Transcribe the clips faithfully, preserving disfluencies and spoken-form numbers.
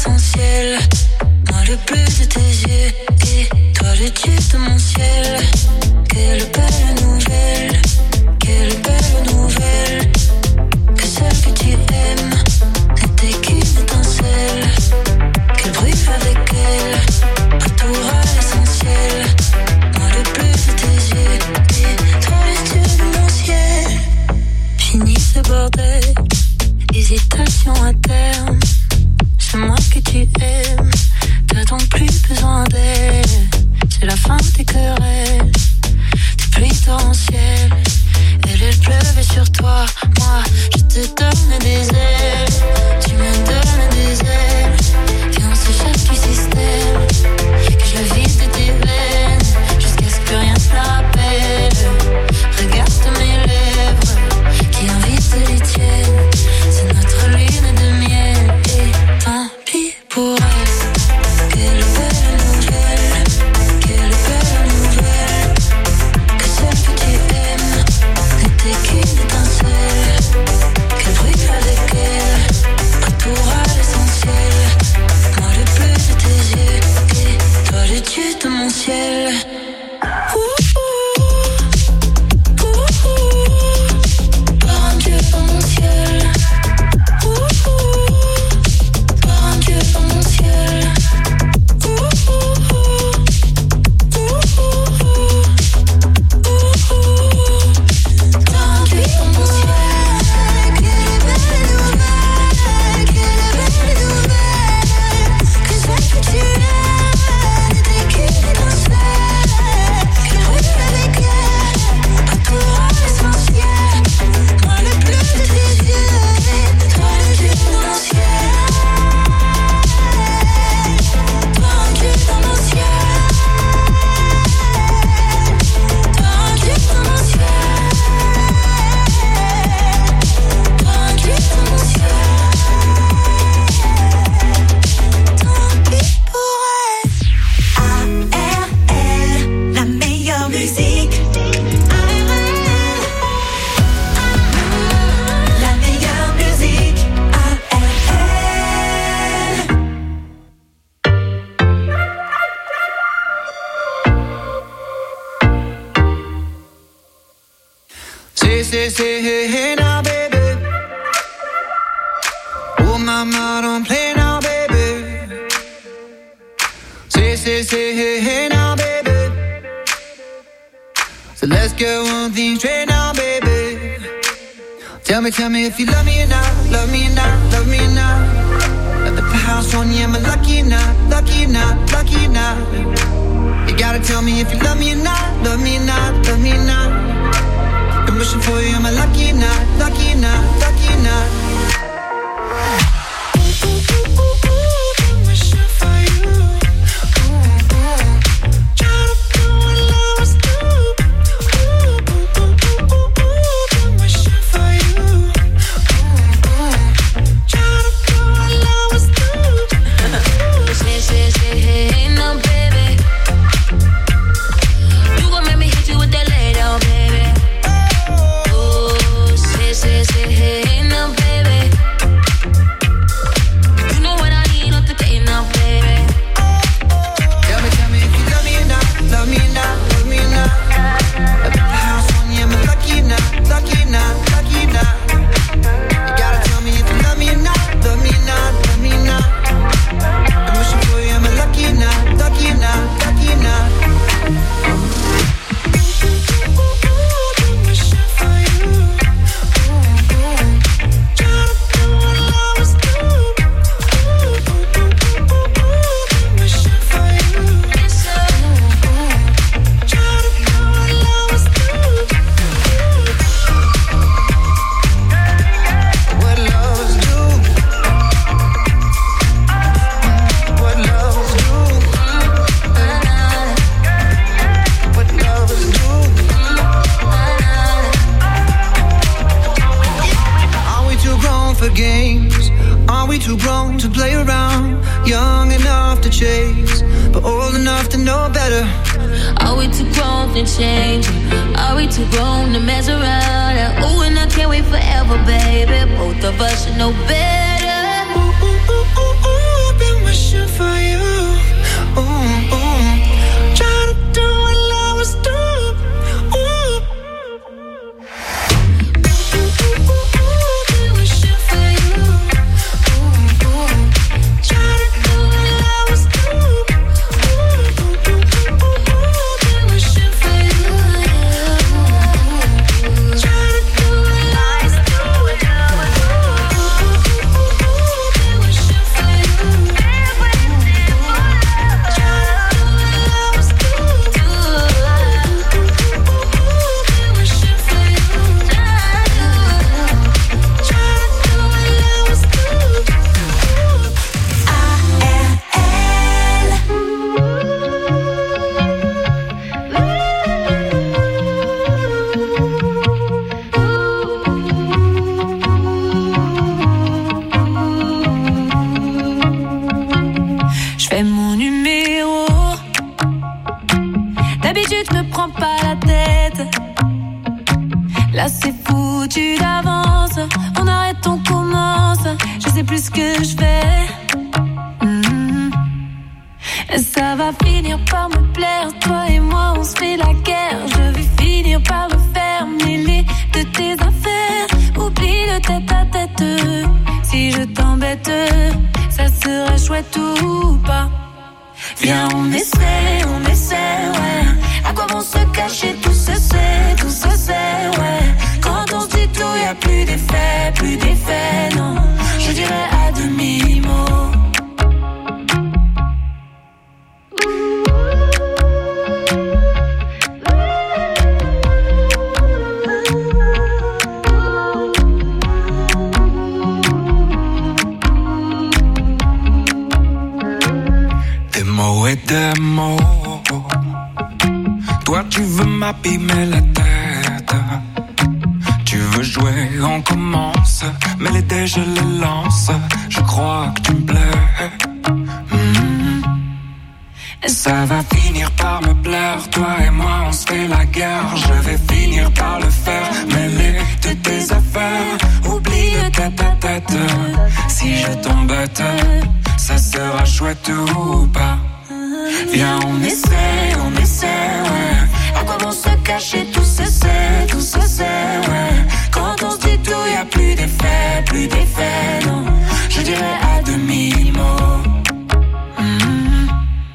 l'essentiel. Moi le bleu de tes yeux et toi le dieu de mon ciel. Quelle belle nouvelle, quelle belle nouvelle. Que celle que tu aimes n'était qu'une étincelle. Qu'elle brûle avec elle, retour à l'essentiel. Moi le bleu de tes yeux et toi le dieu de mon ciel. Fini ce bordel, hésitation à terme. C'est moi que tu aimes, t'as donc plus besoin d'elle. C'est la fin des querelles, des pluies torrentielles. Elle, elle pleuvait sur toi, moi je te donne des ailes. Tu me donnes des ailes, viens on s'échappe du système. Que je le vide de tes veines, jusqu'à ce que rien ne te rappelle. Regarde mes lèvres, qui invitent les tiennes. C'est notre lune de miel, et tant pis pour elle. Quelle belle nouvelle, quelle belle nouvelle. Que celle que tu aimes n'était qu'une étincelle. Qu'elle brûle avec elle, retour à l'essentiel. Moi le bleu de tes yeux et toi le dieu de mon ciel. Ouh, ouh, ouh, ouh. Par un dieu dans mon ciel. Ouh, ouh, par un dieu dans mon ciel. Ouh, ouh, ouh, ouh, ouh, ouh. Par un dieu dans mon ciel. Quelle belle nouvelle, quelle belle nouvelle. Que celle que tu aimes n'était qu'une étincelle. Qu'elle brûle avec elle, retour à l'essentiel. Moi le bleu de tes yeux, toi le dieu de mon ciel. Toi un dieu dans mon ciel. Toi un dieu dans mon ciel. Toi un dieu dans mon ciel. Tant pis pour elle. A R L, la meilleure musique. La meilleure musique. A R L. Say, say, say, hey, hey now, baby. Oh, mama, don't play now, baby. Say, say, say, hey, hey now, baby. So let's get one thing straight now, baby. Tell me, tell me if you love me or not, love me or not, love me or not. At the house on you, am I lucky or not, lucky or not, lucky or not? You gotta tell me if you love me or not, love me or not, love me or not. I'm wishing for you, am I lucky or not, lucky or not, lucky or not? Ooh, ooh, ooh, ooh, ooh, I'm wishing for you. Ooh, ooh. Try to do what lovers do. Ooh, ooh, ooh, ooh, ooh, ooh, I'm wishing for you. Ooh, ooh. Try to do what lovers do. Say, say, say, hey, hey, no, baby. You gon' make me hit you with that lay down, baby. Oh, say, say, say, hey, hey, no, baby. You know what I need, not the day now, baby. Tell me, tell me if you love me or not, love me or not, love me or not. At the house on you, am I lucky or not, lucky or not, lucky or not? You gotta tell me if you love me or not, love me or not, love me or not. I'm wishing for you, am I lucky or not, lucky or not, lucky or not? I'm wishing for you. Ooh, ooh. Try to do what lovers do. Ooh, ooh, ooh, ooh, ooh, ooh. I'm wishing for you. Ooh, ooh. Try to do what lovers do. What lovers do. What lovers do. What lovers do. Are we too grown for games? Are we too grown to play around? Young enough to chase, but old enough to know better. Are we too grown to change? Are we too grown to mess around? Ooh, and I can't wait forever, baby. Both of us should know better. Ooh, ooh, ooh, ooh, ooh, been chouette ou pas. Viens, on essaie, on essaie, ouais. À quoi vont se cacher, tout se sait, tout se sait, ouais. Quand on se dit tout, y'a plus d'effet, plus d'effet, non. Je dirais à demi-mot. Des mots et des mots. Toi tu veux m'abîmer la tête. Tu veux jouer, on commence. Mais les dés je les lance. Je crois que tu me plais. Mmh. Ça va finir par me plaire. Toi et moi on se fait la guerre. Je vais finir par le faire. Mêler de tes affaires. Oublie le tête-à-tête. Si je t'embête, ça sera chouette ou pas. Viens, on essaie, on essaie, ouais. À quoi vont se cacher, tout se sait, tout se sait, ouais. Quand on se dit tout, y'a plus d'effet, plus d'effet, non. Je dirais à demi-mot. Mmh.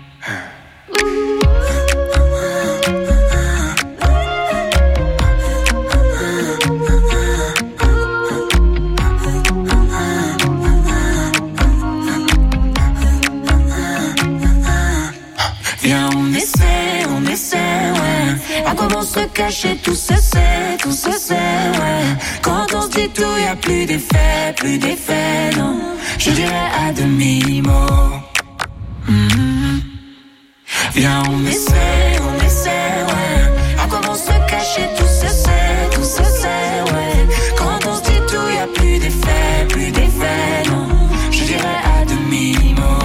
Viens, on essaie, on essaie, ouais. À quoi vont se cacher, tout se sait, tout se sait, ouais. Quand on se dit tout, y'a plus d'effet, plus d'effet, non. Je dirais à demi-mot. Mmh. Viens, on essaie, on essaie, ouais. À quoi vont se cacher, tout se sait, tout se sait, ouais. Quand on se dit tout, y'a plus d'effet, plus d'effet, non. Je dirais à demi-mot.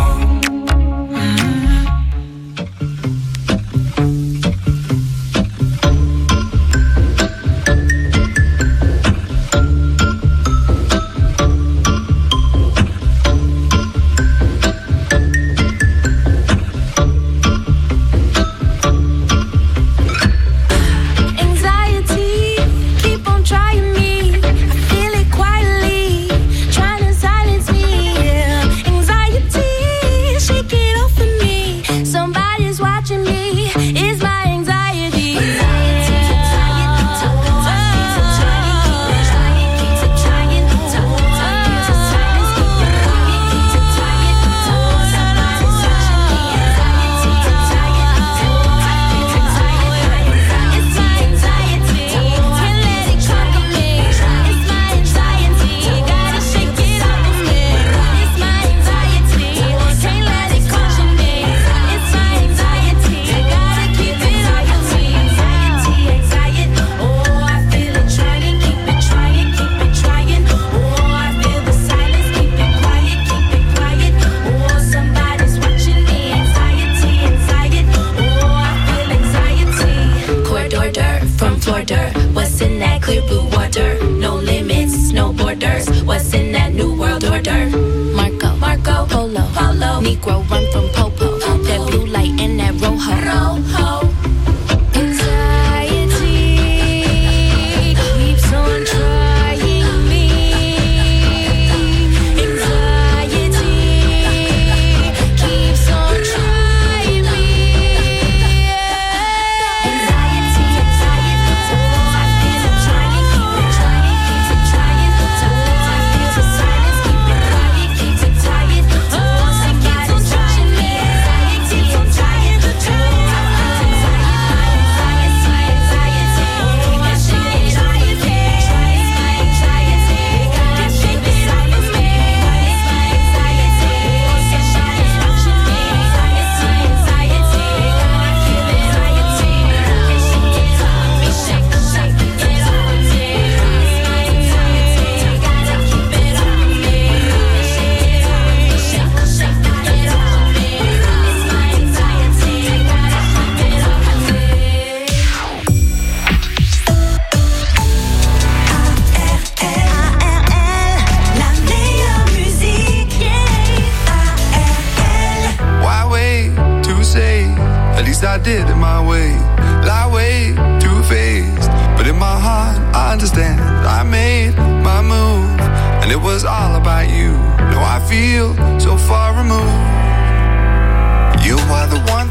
I did it my way. Lie way too faced, but in my heart I understand. I made my move, and it was all about you. Now I feel so far removed.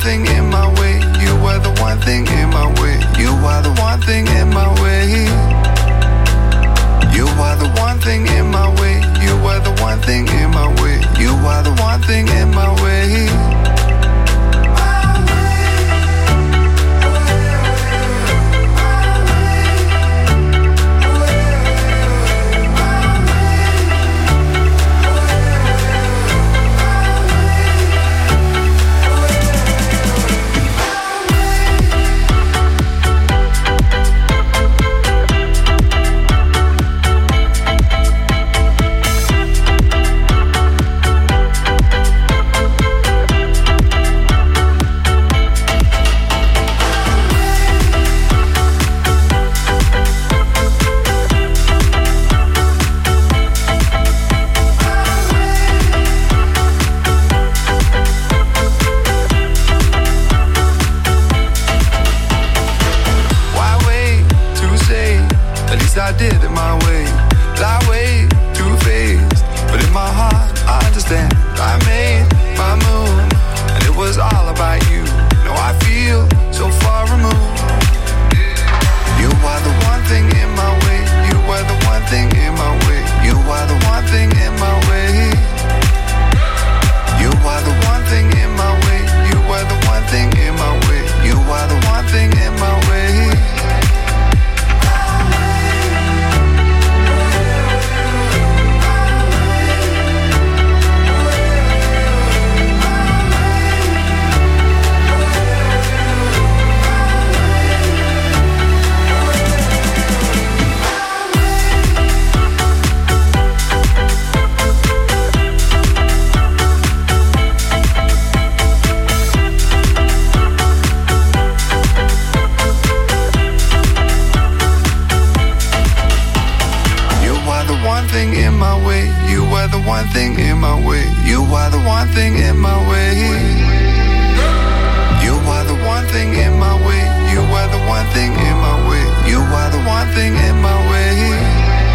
thing in my way. You were the one thing in my way. You are the one thing in my way. You are the one thing in my way. You were the one thing in my way. You are the one thing in my way. I did it my way. Lie way too faced, but in my heart I understand. I made my move, and it was all about you. Now I feel so far removed. You are the one thing in my way. You were the one thing in my way. You are the one thing in my way. You are the one thing in my way. You were the one thing in my way. You are the one thing in my way. In my way, you were the one thing in my way. You are the one thing in my way. You are the one thing in my way. You are the one thing in my way. You are the one thing in my way.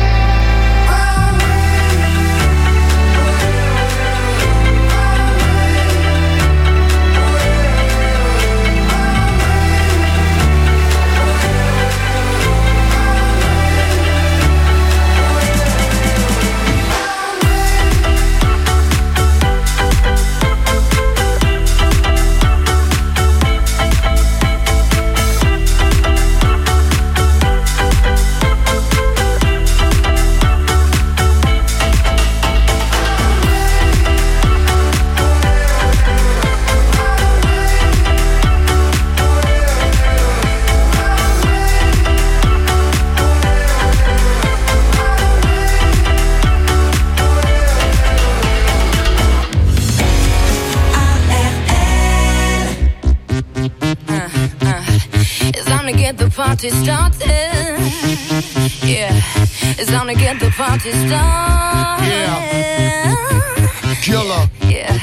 Party started. Yeah, it's time to get the party started. Yeah, killer. Yeah,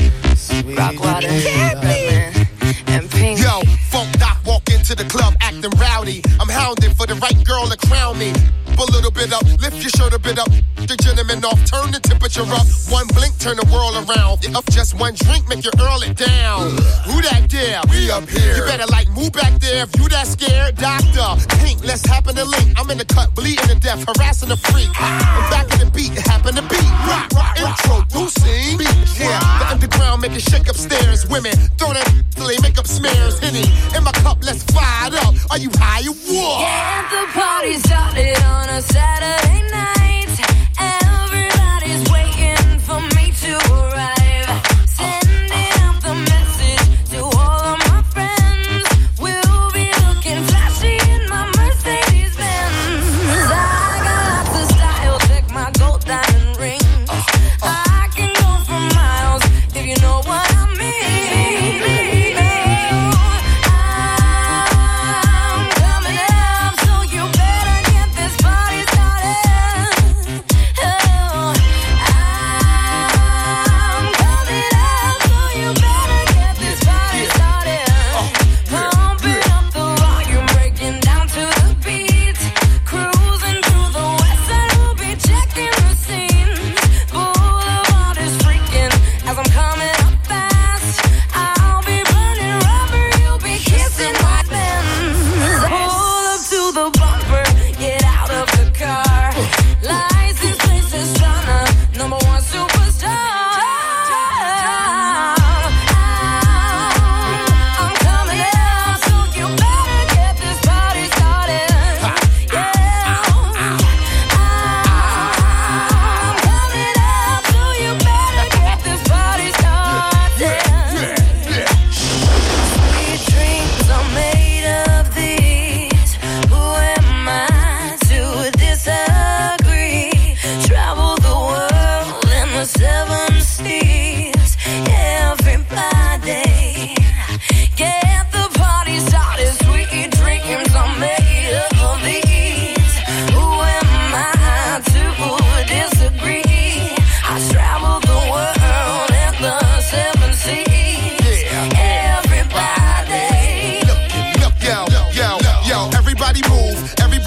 Rockwater, Batman, and Pink. Yo, Funk Doc walk into the club acting rowdy. I'm hounding for the right girl to crown me. A little bit up, lift your shirt a bit up. The gentleman off, turn the temperature up. One blink, turn the world around. Up just one drink, make you earl it down. Who that there? We up here. You better like move back there if you that scared. Doctor, Pink, let's happen to link. I'm in the cut, bleeding to death, harassing a freak. I'm back in the beat, it happened to be rock, rock, introducing beat. Yeah, the underground make it shake upstairs. Women throw that till they make up smears. Henny in my cup, let's fire it up. Are you high or what? Yeah, the party started on a Saturday night. Everybody's waiting for me to arrive. Sending out the message to all of my friends. We'll be looking flashy in my Mercedes Benz. I got lots of style, check my gold diamond ring. I can go for miles if you know what I mean. I'm coming up, so you better get this party started.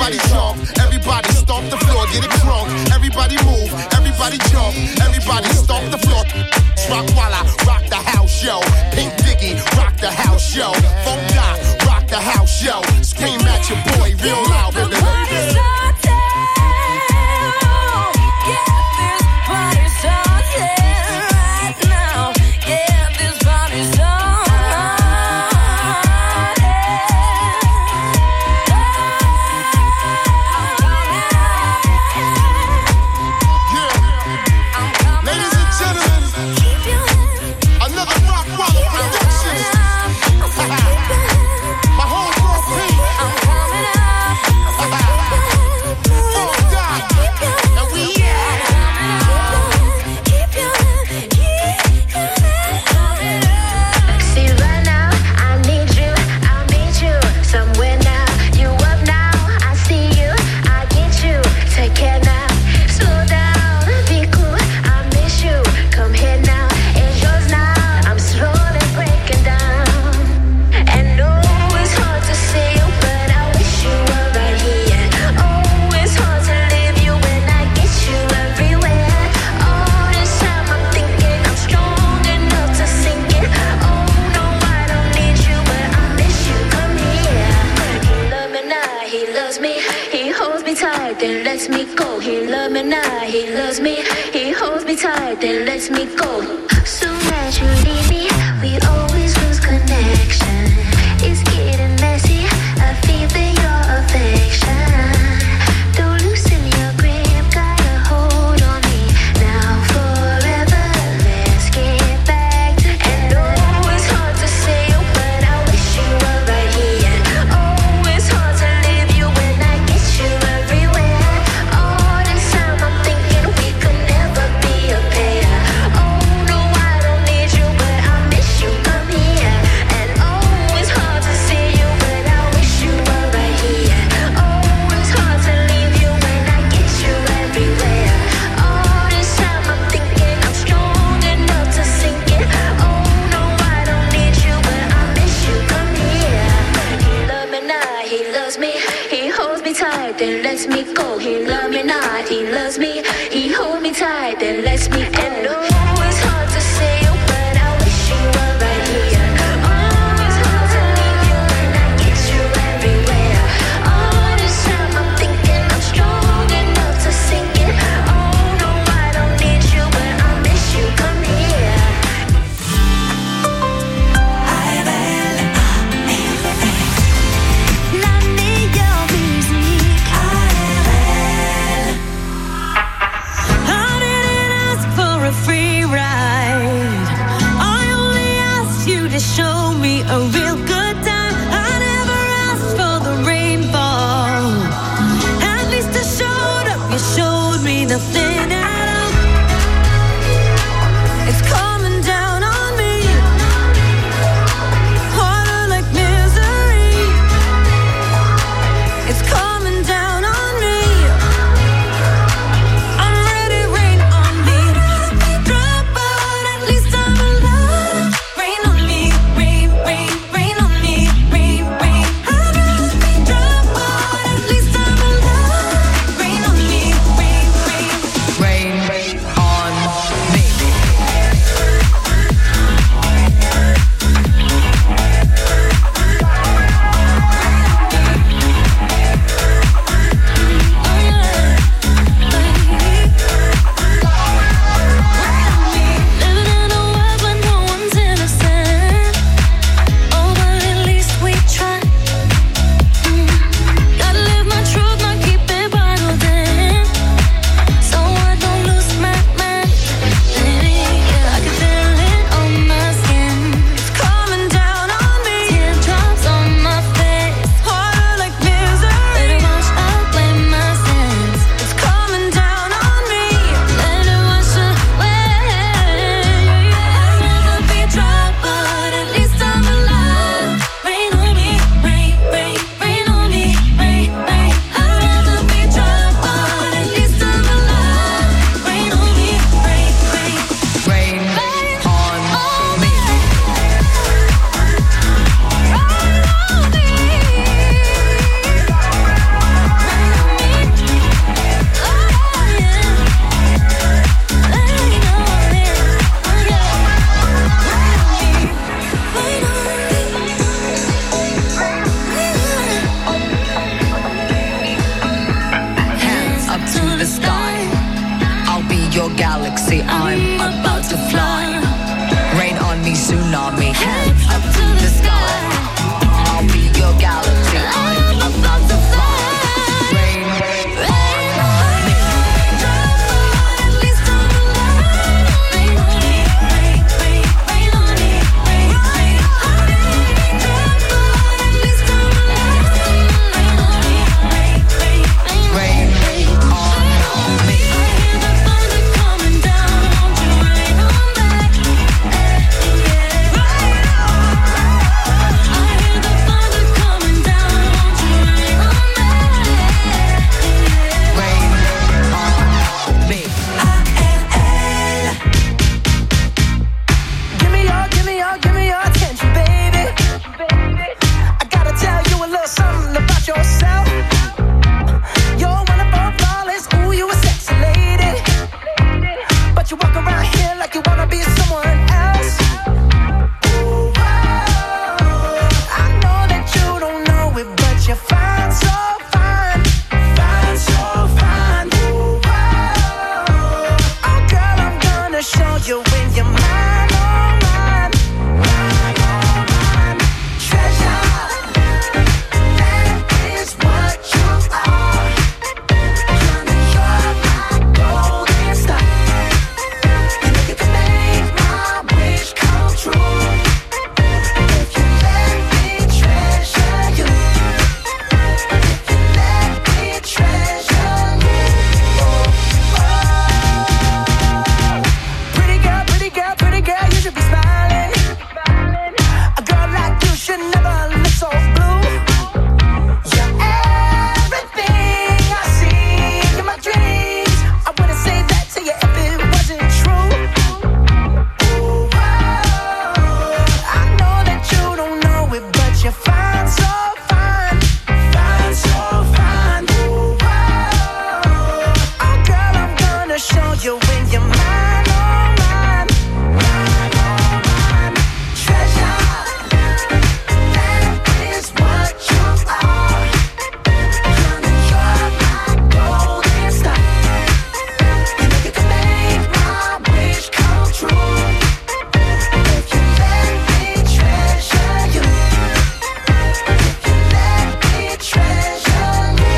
Everybody jump, everybody stomp the floor, get it crunk. Everybody move, everybody jump, everybody stomp the floor. Rock while I rock the house, yo. Pink Diggy, rock the house, yo. Funk Doc, rock the house, yo. Scream at your boy real loud, baby. Then lets me go. He love me now, he loves me. He holds me tight, then lets me go. Soon as you leave me, we always lose connection. It's getting messy, I feel your affection. Don't loosen your grip, got a hold on me. Now forever, let's get back together. And oh, it's hard to say, but I wish you were right here. Oh, it's hard to leave you when I get you everywhere. Then lets me go. He love me not, he loves me. He hold me tight, then lets me go. And oh, it's hard to say, but I wish you were right here. Oh, it's hard to leave you when I get you everywhere. All this time I'm thinking I'm strong enough to sink it. Oh no, I don't need you, but I miss you. Come here. La meilleure musique. I didn't ask for tsunami. Head up to the sky. I'll be your galaxy. I'm about to fly. Rain, rain, rain on me. At least I'm alive. Rain on me, rain, rain, rain on me, rain, rain on me. At least I'm alive. Rain on me, rain, rain, rain, rain on me. I hear the thunder coming down. Won't you rain on back? I hear the thunder coming down. Won't you rain on back? Rain on me. Give me your, give me your, give me your attention, baby. I gotta tell you a little something about yourself. You're wonderful, flawless, ooh, you a sexy lady. But you walk around here like you wanna be someone else. Ooh, I know that you don't know it, but you're fine, so fine, fine, so fine. Ooh, oh girl, I'm gonna show you when you're mine, oh mine, mine, oh mine. Treasure, that is what you are. Honey, you're my golden star. And if you can make my wish come true, if you let me treasure you, if you let me treasure you. Pretty girl, pretty girl, pretty girl, you should be smiling. A girl like you should never look so blue. You're everything I see in my dreams. I wouldn't say that to you if it wasn't true. Ooh, I know that you don't know it, but you're fine, so fine, fine, so fine. Ooh, oh girl, I'm gonna show you when you're mine, oh mine, mine, oh mine. Treasure, that is what you are. Honey, you're my golden star. And if you can make my wish come true, if you let me treasure you, if you let me treasure you.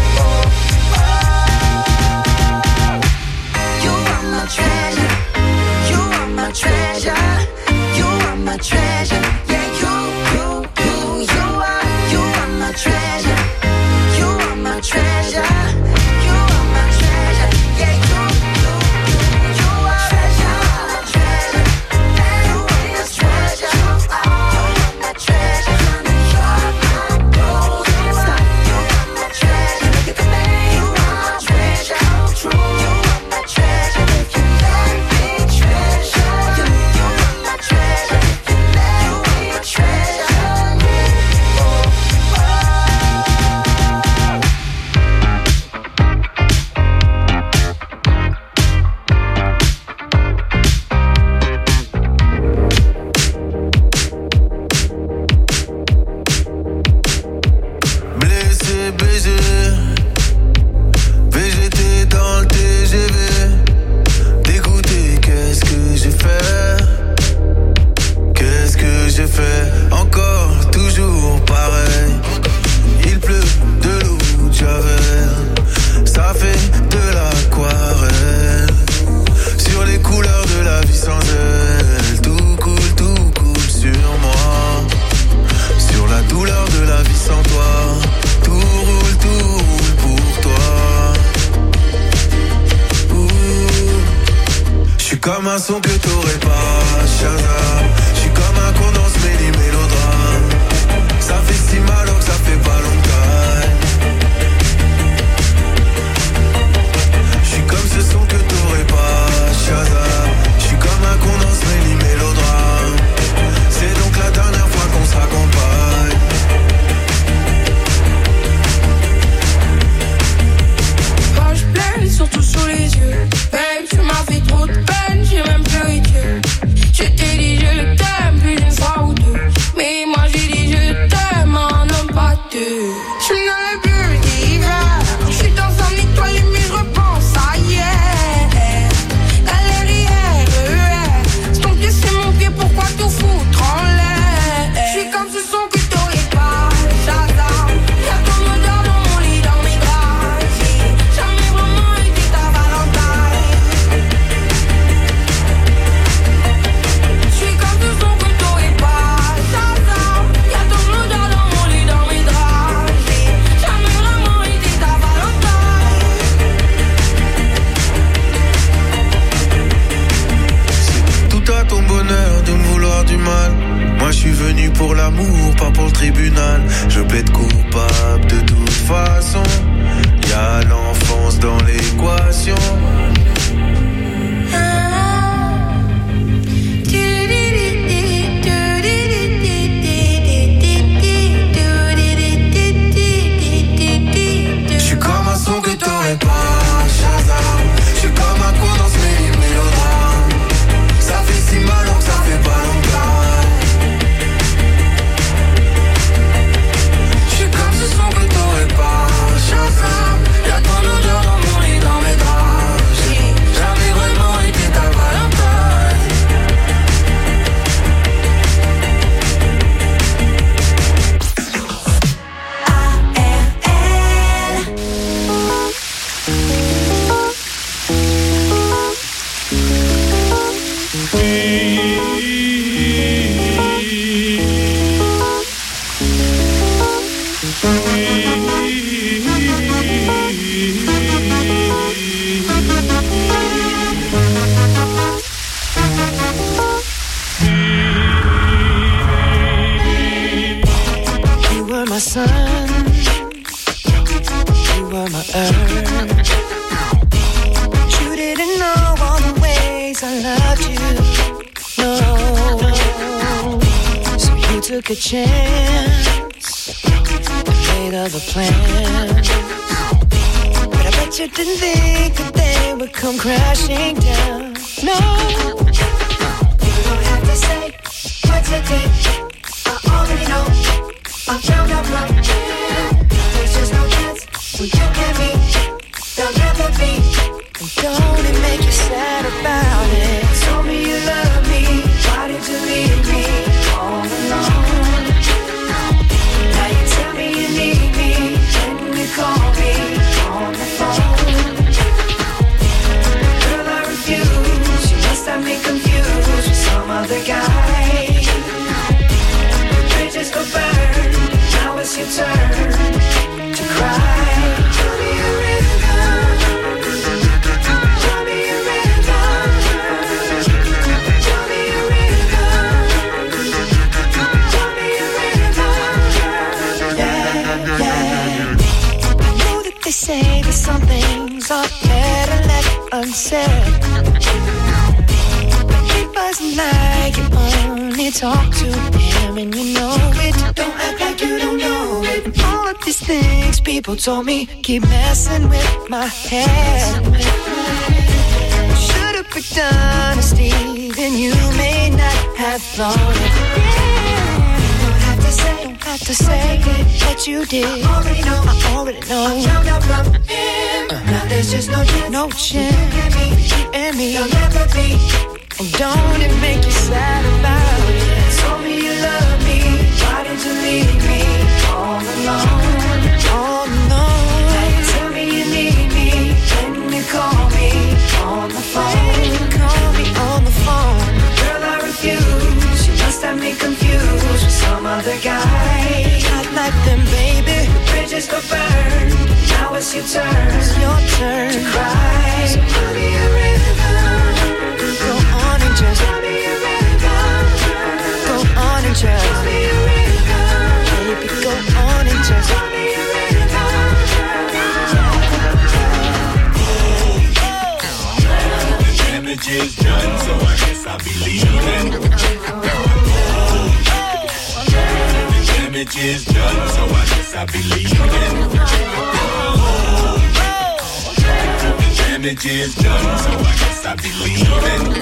You are my treasure, you are my treasure, you are my treasure. Yeah, you, you, you, you are, you are my treasure, you are my treasure, you are my treasure. Yeah, you, you, you, you are treasure, treasure. That is treasure. You are my treasure, honey. You're my golden star. You are my treasure. And if you can make my treasure come true, you are my treasure. If you let me treasure you, you are my treasure. If you let pas pour le tribunal. Je plaide coupable de toute façon. Y'a l'enfance dans l'équation. J'suis comme un son que t'aurais pas, Shazam. J'suis comme un con dans ce mélodrame. Ça fait si mal donc ça fait pas longtemps. J'suis comme ce son que t'aurais pas, Shazam. Y'a tant d'odeur dans mon lit, dans mes draps. J'ai jamais vraiment été ta Valentine. A R L You were my sun, you were my earth. You didn't know all the ways I loved you, no. So you took a chance and made other plans. But I bet you didn't think that they would come crashing down, no. You don't have to say what you did. I already know. I found out right. There's just no chance when you and me. There'll never be. And don't it make you sad about it? Told me you love me. Why did you leave me all alone? Now you tell me you need me. When you call me on the phone. Girl, I refuse. You must have me confused with some other guy. Bridges go burn. Now it's your turn to cry. Tell me a rhythm. Tell me a rhythm. Tell me a rhythm. Tell me a rhythm. Yeah, yeah. I know that they say that some things are better left unsaid. But it wasn't like you only talk to him and you know it. Don't act like you don't know it. And all of these things people told me keep messing with my head. Should've picked honesty, then you may not have thought it. Yeah. Don't have to say, Don't have to say that you did. I already know. I already know. I found out from him. Now there's just no chance. No chance. You and me. You and me. There'll never be. And don't it make you sad about it? Told me you love me. Why did you leave me all alone? Oh no. Now you tell me you need me. When you call me on the phone. Call me on the phone. Girl, I refuse. You must have me confused with some other guy. Not like them, baby. Bridges go burn. Now it's your turn. It's your turn to cry. So tell me a rhythm. Go on and just Tell me a rhythm. Go on and just Tell me a rhythm. Baby, go on and just Tell me a rhythm. The damage is done, so I guess I'll be leaving. The damage is done, so I guess I'll be leaving. The damage is done, so I guess I'll be leaving.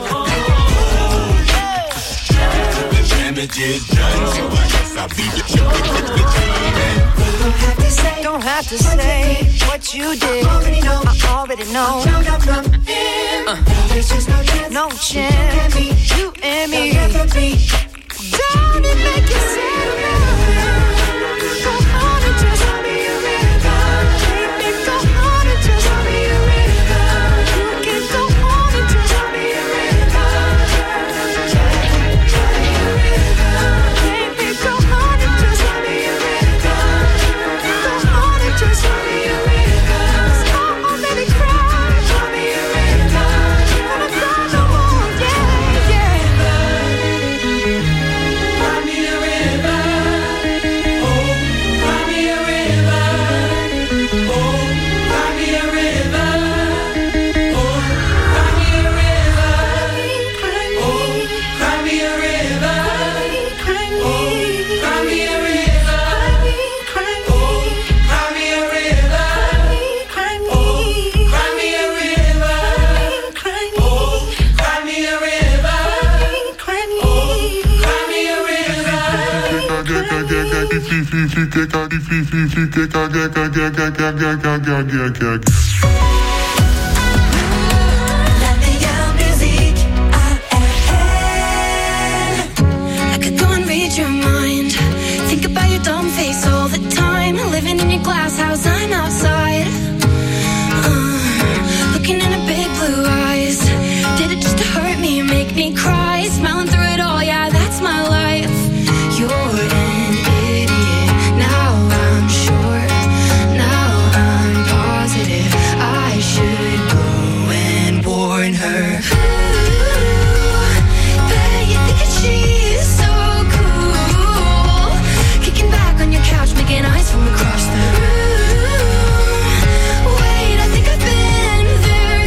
The damage is done, so I guess I'll be leaving. Don't have to say. Don't have to say what you did. I already know. I already know. Found out from him. Now there's just no chance. No chance. You and me. There'll never be. Don't it make you sad about it? Go on and just Tell me a rhythm. Baby, go on and just Tell me a rhythm. You can go on and just Tell me a rhythm. Tell me a rhythm. Baby, go on and just Tell me a rhythm. Go on and just Tell me a rhythm. Stop already crying. Tell me a rhythm. Gonna cry no more. Yeah, yeah. meilleure musique A F L. I could go and read your mind. Think about your dumb face all the time. Living in your glass house, I'm outside. Uh, looking in her big blue eyes. Did it just to hurt me, make me cry? Smiling through it all, yeah, that's my life. You're an idiot, now I'm sure. Now I'm positive I should go and warn her. Ooh, bet you think that she's so cool. Kicking back on your couch, making eyes from across the room. Wait, I think I've been there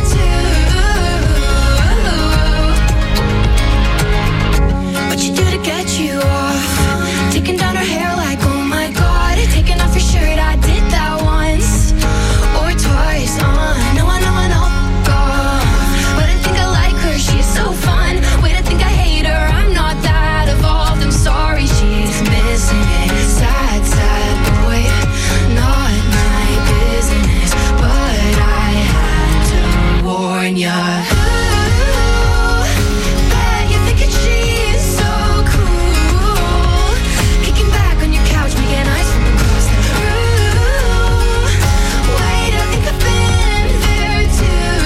too. What you do to get you off? Taking down her hair like, oh my god. Taking off your shirt, I did that once or twice. Uh, no, I know, I know. God. But I think I like her, she's so fun. Wait, I think I hate her, I'm not that evolved. I'm sorry, she's missing it. Sad, sad boy, not my business. But I had to warn ya. Ooh, bet you're thinking she's so cool. Kicking back on your couch, making eyes from across the room. Wait, I think I've been there too.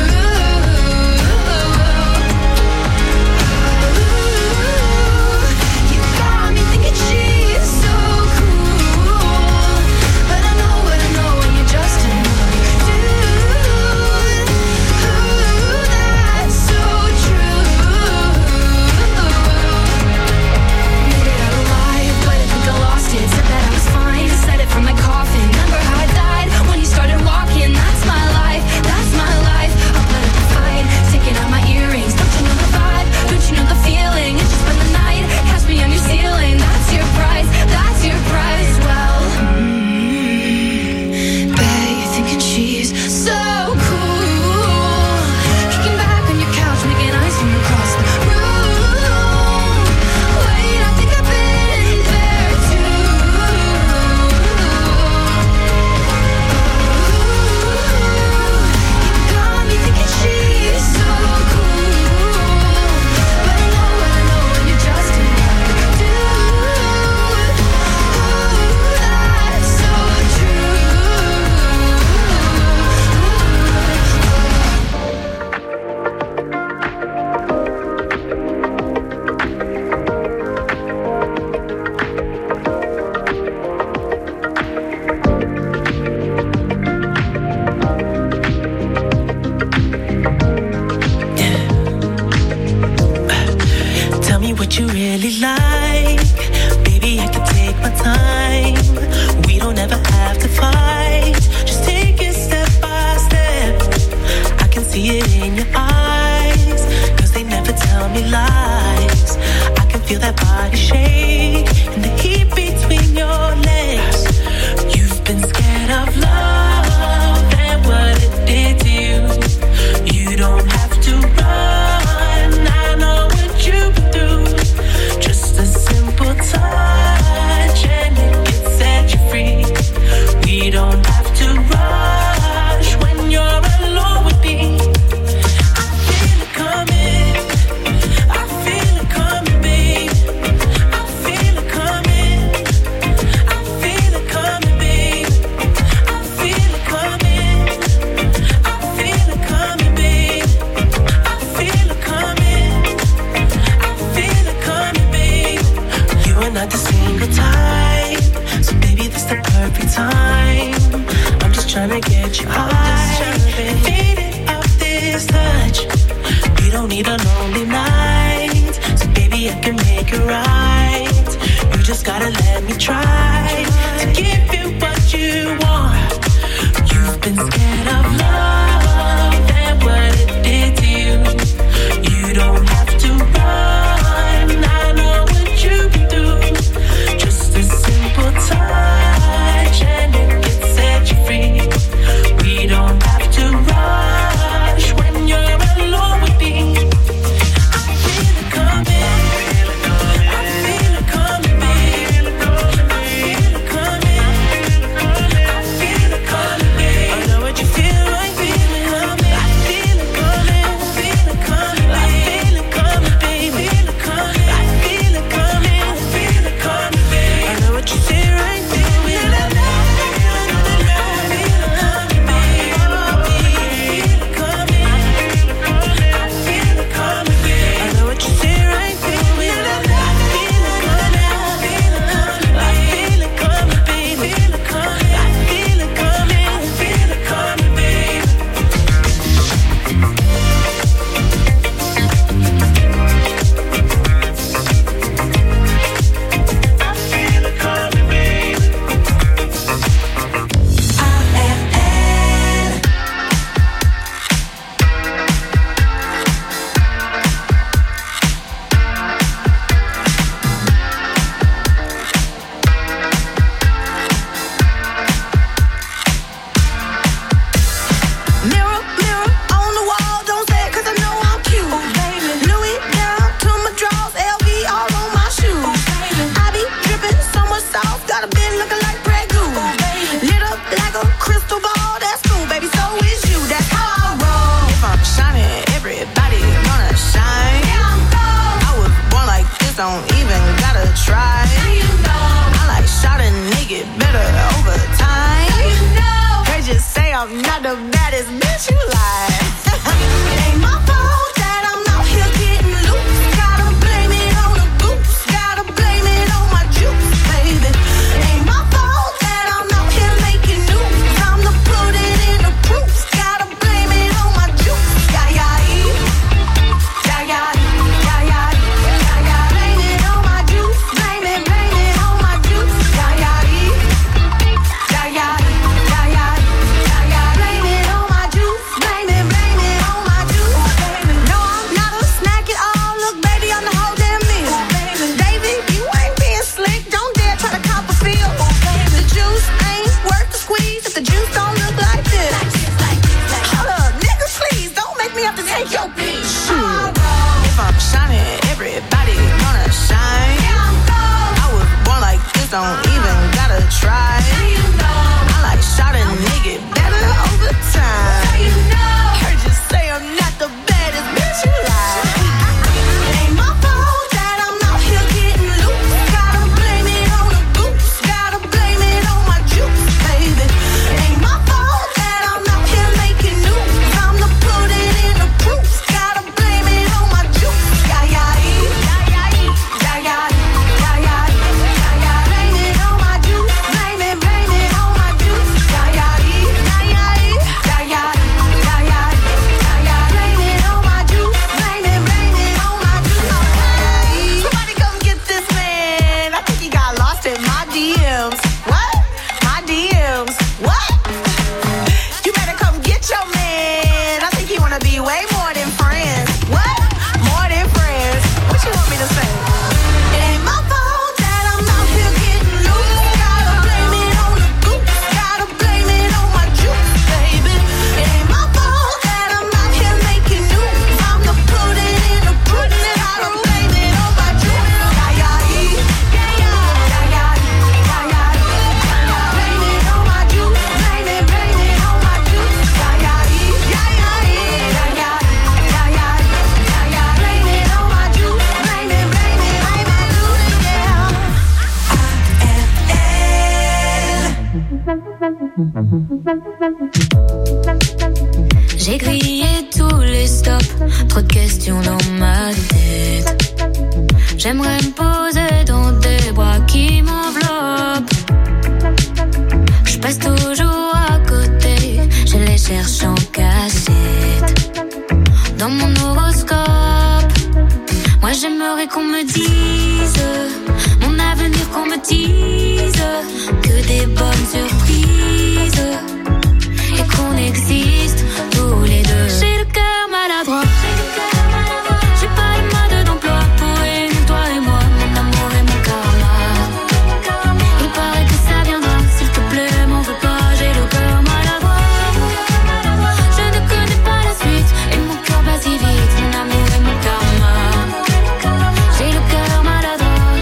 Ooh, you got me thinking she's so cool. But I know what I know, and you're just another dude. Ooh, that's so true. Made it out alive, but I think I lost it. Said that I was fine, said it from my coffin. Remember how I died when you started walking? That's my life, that's my life. I'll put up a fight, taking out my earrings. Don't you know the vibe? Don't you know the feeling? It's just been the night, catch me on your ceiling. That's your price, that's your price. Well, mm, bet you're thinking she's so cool. Kicking back on your couch, making eyes from across the room. Wait, I think I've been there too. You got me thinking she's so cool. But I know what I know, and you're just another dude. Ooh, that's so true. Tell me what you really like. Baby, I can take my time. We don't ever have to fight. Just take it step by step. I can see it in your eyes, cause they never tell me lies. I can feel that body shake and the heat between your legs. You've been scared of love and what it did to you. You don't have to run, I know what you've been through. Just a simple touch and it can set you free. We don't have to rush when you're alone with me. I feel it coming, I feel it coming, babe. I feel it coming, I feel it coming, babe. I feel it coming, I feel it coming, babe. I feel it coming, I feel it coming, babe. You are not the single type, so baby, this the perfect time. I'm just tryna get you high, faded off this touch. We don't need a lonely night, so baby, I can make it right. You just gotta let me try to give you what you want. You've been scared of love and what it did to you. You don't have to run, I know what you've been through. Just a simple touch and it can set you free. We don't have to rush when you're alone with me. I feel it coming, I feel it coming, babe. I feel it gotta try. I like shot a nigga better over time. They just say I'm not the baddest bitch you like. It ain't my fault that I'm out here getting loose. Gotta blame it on the goose. Gotta blame it on my juice, baby. It ain't my fault that I'm out here making news. Time to put it in the proof. Gotta blame it on my juice. Yeah, yeah, yeah, yeah, yeah, yeah, yeah. Blame it on my juice. Blame it, blame it on my juice. Yeah, yeah, yeah, yeah, yeah, yeah, yeah. Blame it on my juice. Blame it, blame it on my juice. No, I'm not a snack at all. Look, baby, I'm the whole damn meal. David, you ain't being slick. Don't dare try to cop a feel. The juice ain't worth the squeeze if the juice don't look like this. Hold up, nigga, please don't make me have to take your piece. If I'm shining, everybody gonna shine. I was born like this, don't even gotta try. I like shot a nigga better over time. Heard you say I'm not the baddest bitch you like. It ain't my fault that I'm out here getting loose. Gotta blame it on the goose. Gotta blame it on my juice, baby. It ain't my fault that I'm out here making news. Time to put it in the proof. Gotta blame it on my juice. Yeah, yeah, yeah, yeah, yeah, yeah, yeah, yeah, yeah. Blame it on my juice. Blame it, blame it on my juice. Yeah, yeah, yeah, yeah, yeah, yeah, yeah, yeah, yeah. Blame it on my juice. Blame it, blame it on my juice. Somebody come get this man. I think he got lost in my D Ms. What? My D Ms. What? You better come get your man. I think he wanna be way more than friends. What? More than friends. What you want me to say? It ain't my fault that I'm out here getting loose. Gotta blame it on the goose. Gotta blame it on my juice, baby. It ain't my fault that I'm out here making news. Time to put it in the proof. Gotta blame it on my juice. Yeah, yeah, yeah, yeah, yeah, yeah, yeah, yeah. Blame it on my juice. Blame it, blame it on my juice. Yeah, yeah, yeah, yeah, yeah, yeah, yeah, yeah, yeah. Blame it on my juice. Blame it, blame it on my juice. Yeah. J'ai grillé tous les stops, trop de questions dans ma tête. J'aimerais me poser dans des bras qui m'enveloppent. Je passe toujours à côté, je les cherche en cachette. Dans mon horoscope, moi j'aimerais qu'on me dise mon avenir, qu'on me dise que des bonnes surprises et qu'on existe tous les deux. J'ai le cœur maladroit, j'ai pas le mode d'emploi pour aimer toi et moi, mon amour et mon karma. Il paraît que ça viendra, s'il te plaît, m'en veux pas, j'ai le cœur maladroit. Je ne connais pas la suite et mon cœur bat si vite, mon amour et mon karma. J'ai le cœur maladroit.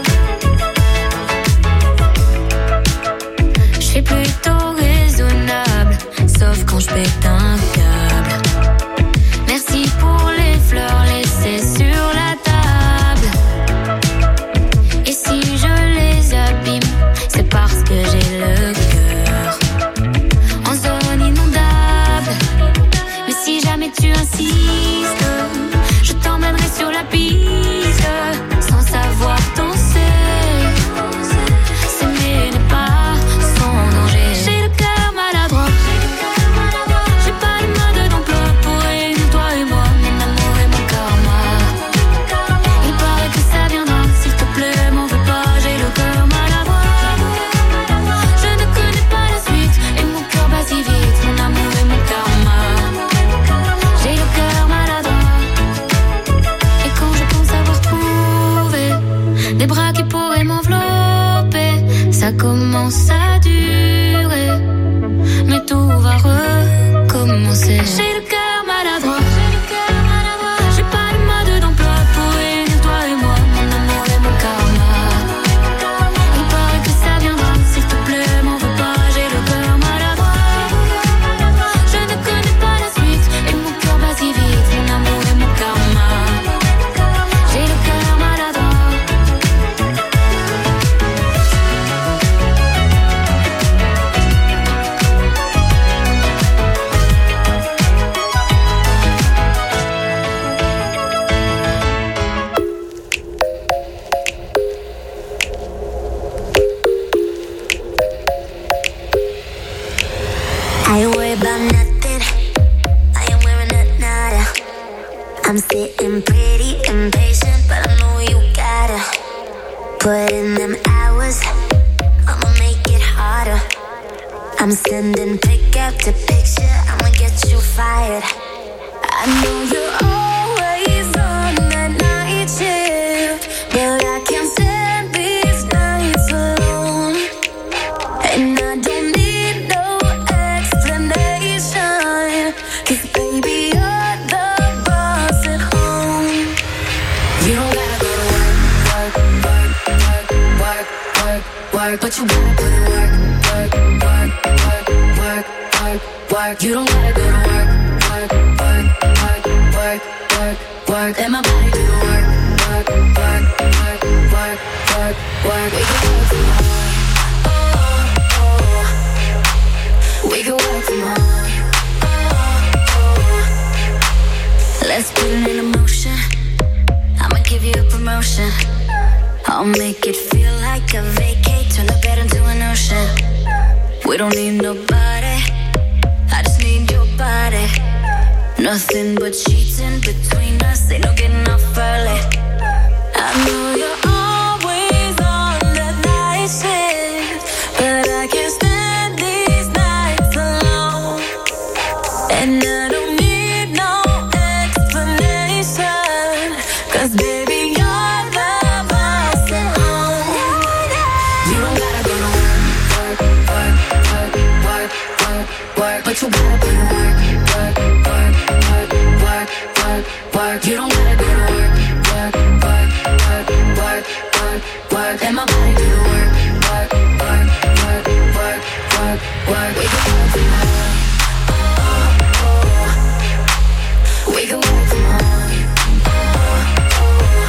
Je suis plutôt raisonnable, sauf quand je pète un câble. Merci pour les fleurs laissées sur la table. Et si je les abîme, c'est parce que j'ai le cœur en zone inondable. Mais si jamais tu insistes, je t'emmènerai sur la piste sans savoir danser. S'aimer n'est pas sans danger. J'ai le cœur maladroit, j'ai pas le mode d'emploi pour aimer toi et moi, mon amour et mon karma. Il paraît que ça viendra, s'il te plaît, m'en veux pas, j'ai le cœur maladroit. Je ne connais pas la suite et mon cœur bat si vite, mon amour et mon karma. J'ai le cœur maladroit. Et quand je pense avoir trouvé des bras qui pourraient m'envelopper, ça commence à durer, mais tout va recommencer. J'ai le cœur maladroit, j'ai pas le mode d'emploi pour aimer toi et moi, mon amour et mon karma. Il paraît que ça viendra, s'il te plaît, m'en veux pas, j'ai le cœur maladroit. Je ne connais pas la suite et mon cœur bat si vite, mon amour et mon karma. J'ai le cœur maladroit. Put in them hours, I'ma make it harder. I'm sending pick after picture, I'ma get you fired. I know you're always on that night shift, but I can't stand these nights alone. And I don't need no explanation, 'cause baby you're the boss at home. You don't gotta go to work, work, work, work, work, work, work, but you gotta put in work, work, work, work, work, work, work. You don't gotta go to work, work, work, work, work, work, work. Let my body do the work, work, work, work, work, work, work. We can work from home, oh, oh. We can work from home, oh, oh. Let's put it in motion. I'ma give you a promotion. I'll make it feel like a vacate, turn the bed into an ocean. We don't need nobody, I just need your body. Nothing but sheets in between us, ain't no getting off early. I know you're always on that night shift, but I can't stand these nights alone. And I don't need no explanation, 'cause baby you're the boss at home. You don't gotta go to work, work, work, work, work, work, but you gotta put in work, work, work, work, work, work, work. You don't gotta go to work, work, work, work, work, work, work. Let my body do the work, work, work, work, work, work, work. We can work from home, oh, oh. We can work from home, oh, oh.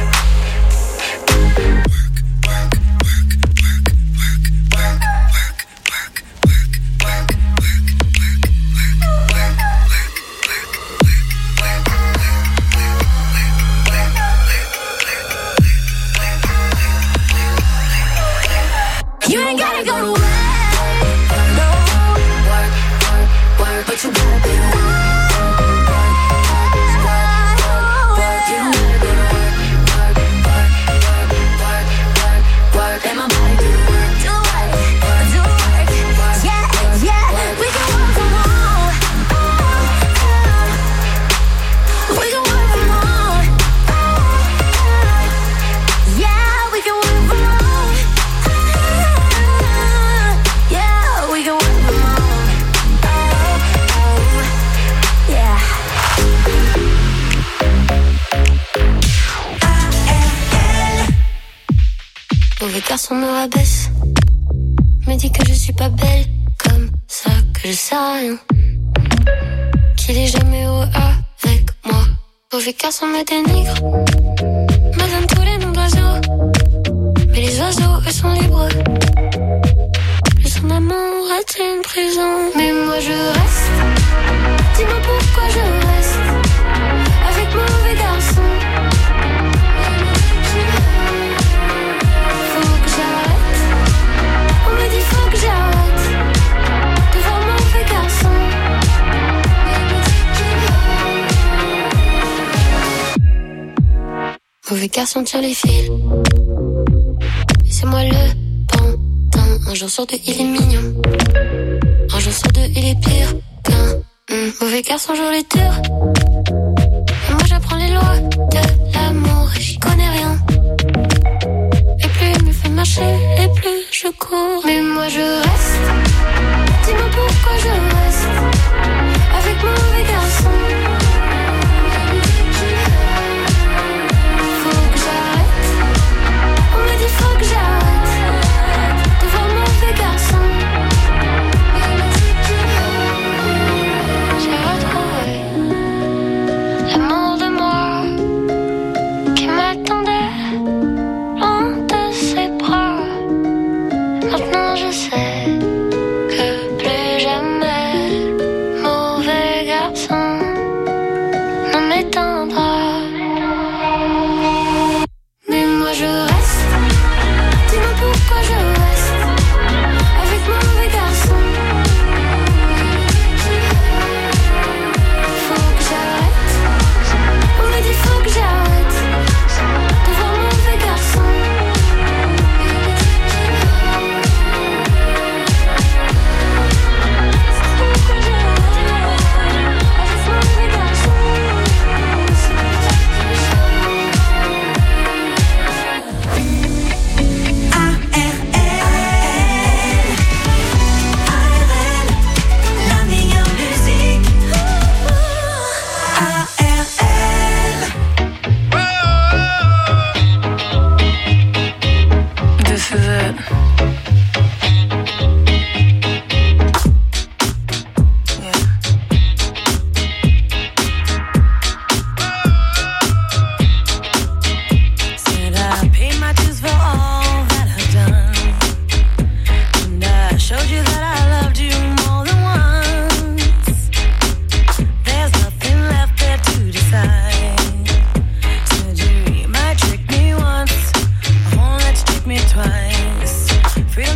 You ain't gotta go to work, no. Work, work, work, but you gotta be work, work, work, work, work. You don't gotta go to work, work, work, work, work, work, work. Let my body do the work, do work, do work, yeah, yeah. We can work from home, we can work from home, yeah, we can work from home. Mauvais garçon me rabaisse, me dit que je suis pas belle, comme ça que je sais rien, qu'il est jamais heureux avec moi. Mauvais garçon me dénigre, me donne tous les noms d'oiseaux, mais les oiseaux eux sont libres. Le son d'amour est une prison, mais moi je reste. Dis-moi pourquoi je reste avec mauvais garçon. Faut que j'arrête de voir mauvais garçon. Mauvais garçon tire les fils, et c'est moi le pantin. Un jour sur deux il est mignon, un jour sur deux il est pire qu'un mmh. Mauvais garçon joue les tours, et moi j'apprends les lois de l'amour et j'y connais rien. Et plus il me fait marcher, et plus je cours. Mais moi je reste. Dis-moi pourquoi je reste avec mauvais garçon. Faut que j'arrête. On me dit faut que j'arrête de voir mauvais garçon. J'ai retrouvé l'amour de moi qui m'attendait loin de ses bras. Maintenant je sais que plus jamais mauvais garçon. to that. Free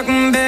like, baby.